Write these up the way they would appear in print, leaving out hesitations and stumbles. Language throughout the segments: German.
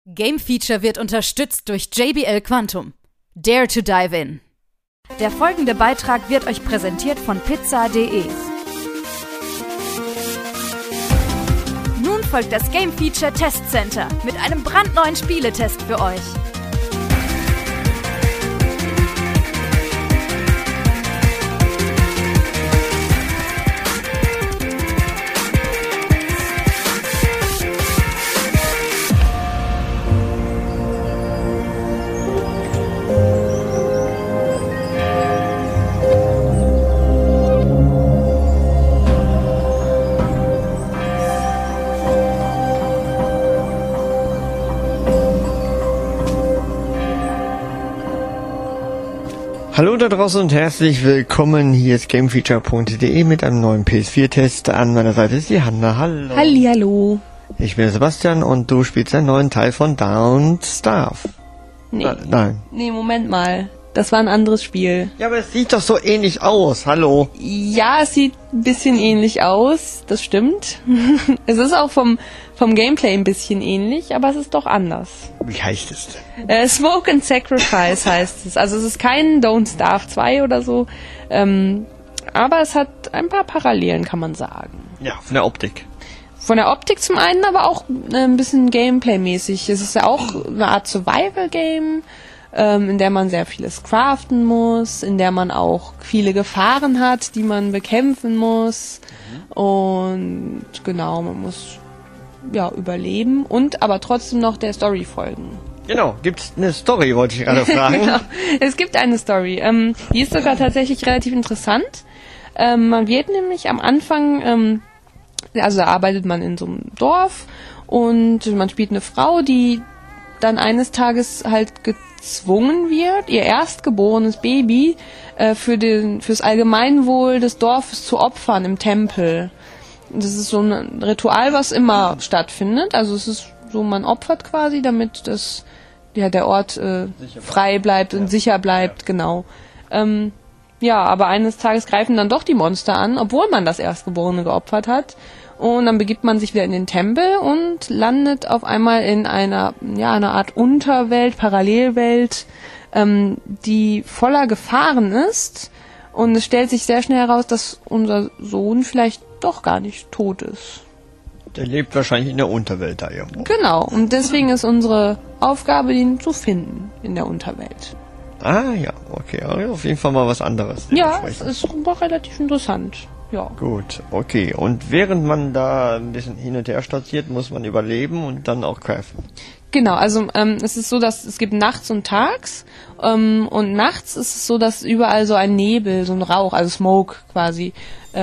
Game Feature wird unterstützt durch JBL Quantum. Dare to dive in. Der folgende Beitrag wird euch präsentiert von pizza.de. Nun folgt das Game Feature Test Center mit einem brandneuen Spieletest für euch. Hallo da draußen und herzlich willkommen. Hier ist gamefeature.de mit einem neuen PS4-Test. An meiner Seite ist die Hanna. Hallo. Hallihallo. Ich bin Sebastian und du spielst einen neuen Teil von Don't Starve. Nee. Nein. Nee, Moment mal. Das war ein anderes Spiel. Ja, aber es sieht doch so ähnlich aus. Hallo. Ja, es sieht ein bisschen ähnlich aus. Das stimmt. Es ist auch vom Gameplay ein bisschen ähnlich, aber es ist doch anders. Wie heißt es denn? Smoke and Sacrifice heißt es. Also es ist kein Don't Starve 2 oder so. Aber es hat ein paar Parallelen, kann man sagen. Ja, von der Optik. Von der Optik zum einen, aber auch ein bisschen Gameplay-mäßig. Es ist ja auch eine Art Survival-Game, in der man sehr vieles craften muss, in der man auch viele Gefahren hat, die man bekämpfen muss. Und genau, man muss ja überleben und aber trotzdem noch der Story folgen. Genau, gibt's eine Story, wollte ich gerade fragen. Genau. Es gibt eine Story. Die ist sogar tatsächlich relativ interessant. Man wird nämlich am Anfang, also da arbeitet man in so einem Dorf und man spielt eine Frau, die dann eines Tages halt gezwungen wird, ihr erstgeborenes Baby fürs Allgemeinwohl des Dorfes zu opfern im Tempel. Das ist so ein Ritual, was immer stattfindet. Also es ist so, man opfert quasi, damit der Ort frei bleibt und sicher bleibt, genau. Ja, aber eines Tages greifen dann doch die Monster an, obwohl man das Erstgeborene geopfert hat. Und dann begibt man sich wieder in den Tempel und landet auf einmal in einer Art Unterwelt, Parallelwelt, die voller Gefahren ist. Und es stellt sich sehr schnell heraus, dass unser Sohn vielleicht doch gar nicht tot ist. Der lebt wahrscheinlich in der Unterwelt da irgendwo. Genau, und deswegen ist unsere Aufgabe, ihn zu finden in der Unterwelt. Ah ja, okay, also auf jeden Fall mal was anderes. Ja, es ist doch relativ interessant. Ja. Gut, okay. Und während man da ein bisschen hin und her stolziert, muss man überleben und dann auch craften. Genau, also es ist so, dass es gibt nachts und tags und nachts ist es so, dass überall so ein Nebel, so ein Rauch, also Smoke quasi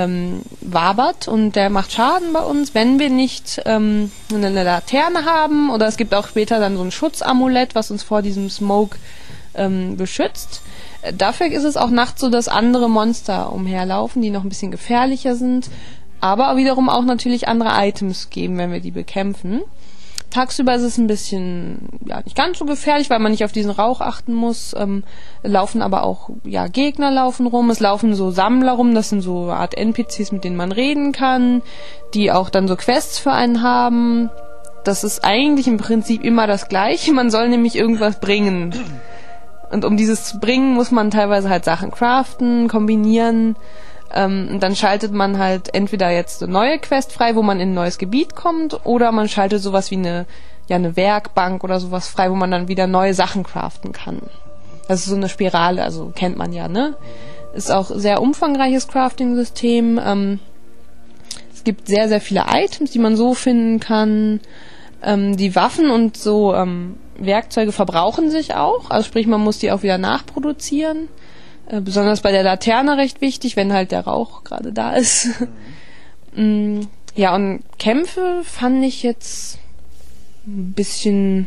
wabert und der macht Schaden bei uns, wenn wir nicht eine Laterne haben, oder es gibt auch später dann so ein Schutzamulett, was uns vor diesem Smoke beschützt. Dafür ist es auch nachts so, dass andere Monster umherlaufen, die noch ein bisschen gefährlicher sind, aber wiederum auch natürlich andere Items geben, wenn wir die bekämpfen. Tagsüber ist es ein bisschen nicht ganz so gefährlich, weil man nicht auf diesen Rauch achten muss. Laufen aber auch Gegner laufen rum. Es laufen so Sammler rum, das sind so eine Art NPCs, mit denen man reden kann, die auch dann so Quests für einen haben. Das ist eigentlich im Prinzip immer das Gleiche. Man soll nämlich irgendwas bringen. Und um dieses zu bringen, muss man teilweise halt Sachen craften, kombinieren. Und dann schaltet man halt entweder jetzt eine neue Quest frei, wo man in ein neues Gebiet kommt, oder man schaltet sowas wie eine Werkbank oder sowas frei, wo man dann wieder neue Sachen craften kann. Das ist so eine Spirale, also kennt man ja, ne? Ist auch sehr umfangreiches Crafting-System. Es gibt sehr, sehr viele Items, die man so finden kann. Die Waffen und so Werkzeuge verbrauchen sich auch, also sprich, man muss die auch wieder nachproduzieren. Besonders bei der Laterne recht wichtig, wenn halt der Rauch gerade da ist. Ja, und Kämpfe fand ich jetzt ein bisschen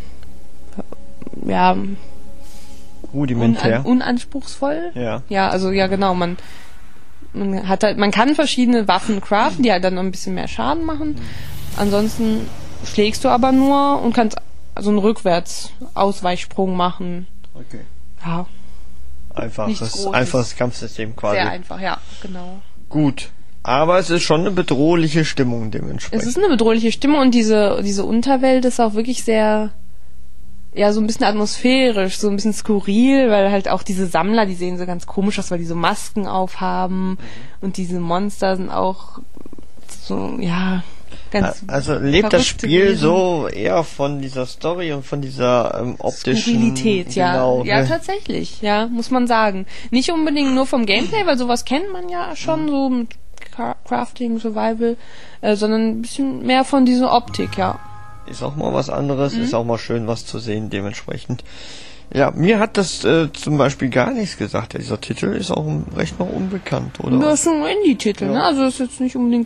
rudimentär. Unanspruchsvoll. Ja. Ja, also genau, man kann verschiedene Waffen craften, die halt dann noch ein bisschen mehr Schaden machen. Ansonsten schlägst du aber nur und kannst so einen Rückwärts-Ausweichsprung machen. Okay. Ja. Einfaches Kampfsystem quasi. Sehr einfach, ja, genau. Gut. Aber es ist schon eine bedrohliche Stimmung dementsprechend. Es ist eine bedrohliche Stimmung und diese Unterwelt ist auch wirklich sehr ja, so ein bisschen atmosphärisch, so ein bisschen skurril, weil halt auch diese Sammler, die sehen so ganz komisch aus, weil die so Masken aufhaben und diese Monster sind auch so, ja, ganz also lebt das Spiel Wesen. so eher von dieser Story und von dieser optischen Skurrilität, ja. Genau, Ja, ne? tatsächlich, ja, muss man sagen. Nicht unbedingt nur vom Gameplay, weil sowas kennt man ja schon so mit Crafting, Survival, sondern ein bisschen mehr von dieser Optik, ja. Ist auch mal was anderes, ist auch mal schön, was zu sehen, dementsprechend. Ja, mir hat das zum Beispiel gar nichts gesagt. Dieser Titel ist auch recht noch unbekannt, oder? Das ist ein Indie-Titel, Ja. ne? Also ist jetzt nicht unbedingt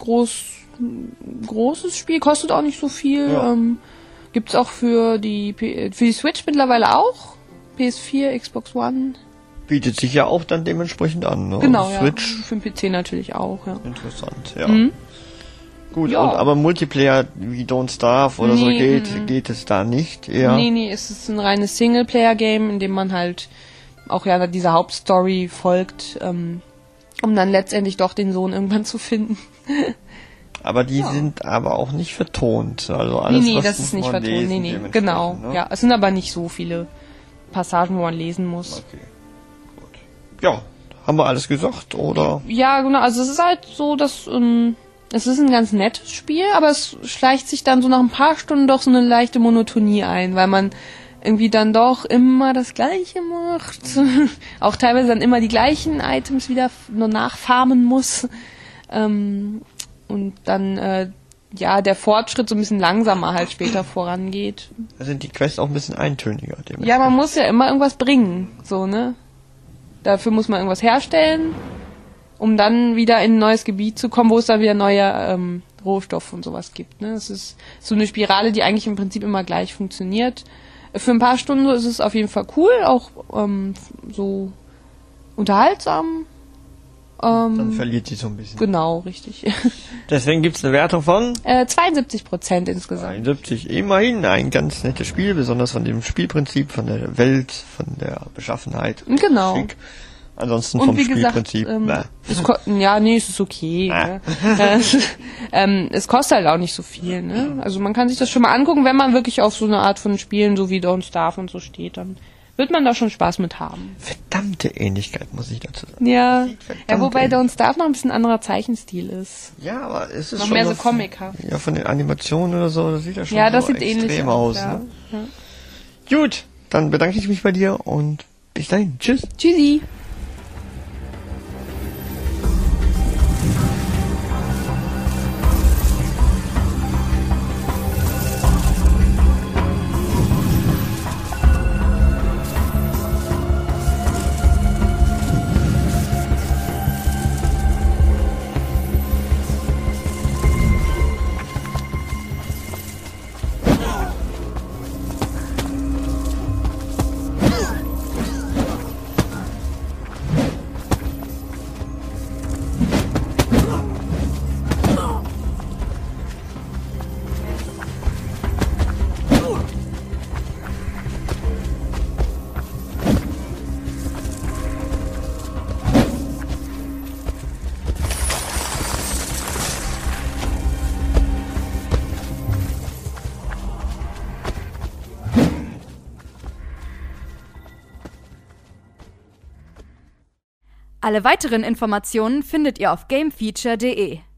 großes Spiel, kostet auch nicht so viel. Ja. Gibt's auch für die Switch mittlerweile auch. PS4, Xbox One. Bietet sich ja auch dann dementsprechend an, ne? Genau, Switch, ja. Für den PC natürlich auch, ja. interessant, ja. Mhm. Gut, Ja. aber Multiplayer wie Don't Starve oder so geht es da nicht, eher. Nee, es ist ein reines Singleplayer-Game, in dem man halt auch ja dieser Hauptstory folgt, um dann letztendlich doch den Sohn irgendwann zu finden. Aber die sind aber auch nicht vertont. Also alles, Nee, was das muss ist nicht man vertont. lesen, Nee, dementsprechend, genau. ne? Ja, es sind aber nicht so viele Passagen, wo man lesen muss. Okay, gut. Ja, haben wir alles gesagt, oder? Ja, genau. Also es ist halt so, dass es ist ein ganz nettes Spiel, aber es schleicht sich dann so nach ein paar Stunden doch so eine leichte Monotonie ein, weil man irgendwie dann doch immer das Gleiche macht. Auch teilweise dann immer die gleichen Items wieder nur nachfarmen muss. Und dann ja der Fortschritt so ein bisschen langsamer halt später vorangeht. Da sind die Quests auch ein bisschen eintöniger. Ja, man muss ja immer irgendwas bringen, so, ne? Dafür muss man irgendwas herstellen, um dann wieder in ein neues Gebiet zu kommen, wo es dann wieder neue Rohstoffe und sowas gibt, ne? Es ist so eine Spirale, die eigentlich im Prinzip immer gleich funktioniert. Für ein paar Stunden ist es auf jeden Fall cool, auch so unterhaltsam. Dann verliert die so ein bisschen. Genau, richtig. Deswegen gibt's eine Wertung von 72% insgesamt. 71. Immerhin ein ganz nettes Spiel, besonders von dem Spielprinzip, von der Welt, von der Beschaffenheit. Genau. Schick. Ansonsten Und vom wie gesagt, Spielprinzip. es ist okay. Ah. Ne? Es kostet halt auch nicht so viel. Ne? Also man kann sich das schon mal angucken, wenn man wirklich auf so eine Art von Spielen, so wie Don't Starve und so steht, dann wird man da schon Spaß mit haben. Verdammte Ähnlichkeit, muss ich dazu sagen. Ja, Verdammt wobei ähnlich. Don't Starve noch ein bisschen anderer Zeichenstil ist. Ja, aber es ist Noch schon mehr so comicher. Ja, von den Animationen oder so, das sieht ja schon Ja, das so sieht ähnlich extrem aus. aus. Ja. Ne? Ja. Gut, dann bedanke ich mich bei dir und bis dahin. Tschüss. Tschüssi. Alle weiteren Informationen findet ihr auf gamefeature.de.